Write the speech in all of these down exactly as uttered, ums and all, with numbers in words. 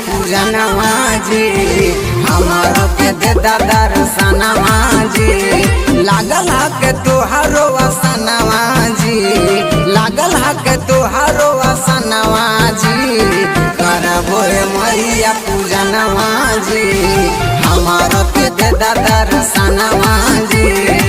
पूजा नवाजी हमारो के दे दर्शनवा जी। लागल हक तोहरो असनवा जी, लागल हक तोहरो असनवा जी। करबो मैया पूजा नवाजी हमारो के दे दर्शनवा जी।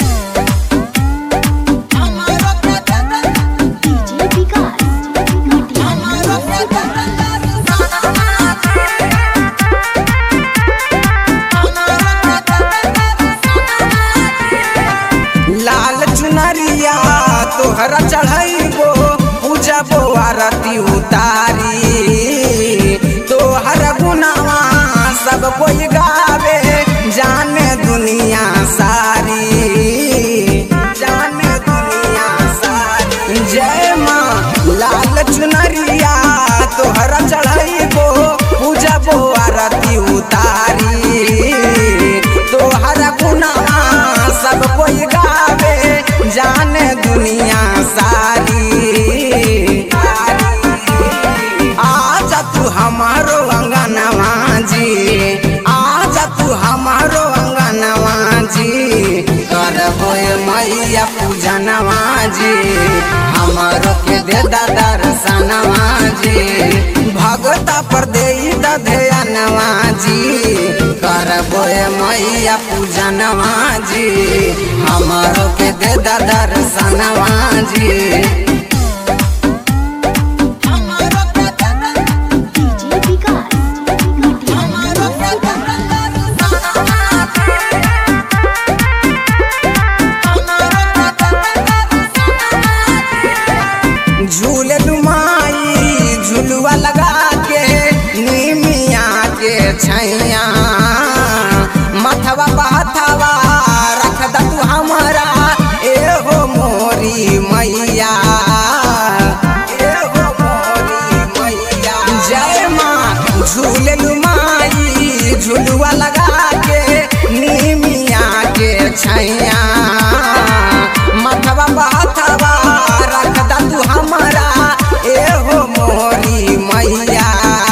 लाल चुनरिया तोहरा चढ़ाइबो पूजबो आरती उतारी। तोहर गुनावा सब कोई गावे जाने दुनिया सारी, जाने दुनिया सारी। जय माँ लाल चुनरिया तोहरा चढ़ाइबो पूजबो आरती उतारी। तोहर गुनावा सब कोई गावे जाने दुनिया सारी। आजा तू हमारो अंगनवा जी, आजा तू हमारो अंगनवा जी। करबो मैया पूजा नवा जी हमारो के दे दर्शनवा जी। भगता पर दे ध्यानवा जी। करबो मैया पूजा नवा जी हमारो के दे दर्शनवा जी। झूले डुमाई झुलुआ लगा के निमिया के छैया। मथवा बहथवा रख द तू हमारा एहो मोरी मैया, एहो मोरी मैया। जय माँ झूले डुमाई झुलुआ लगा के निमिया के छैया। मथवा बहथवा रख द तू हमारा एहो मोरी मैया।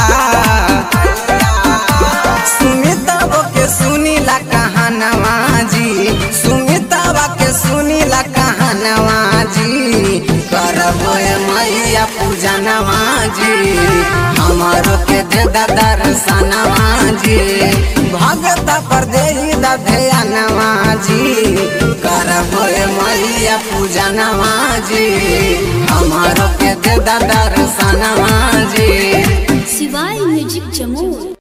सुमितवा के सुनीला कहानवा जी, सुमितवा के सुनीला कहानवा जी। करबो मैया पूजा नवा जी हमारो के दे दर्शनवा जी। भगत पर दे ध्यानवा जी। करबो मैया पूजा नवा जी हमारो के दे दर्शनवा जी। शिवाय म्यूजिक जमुई।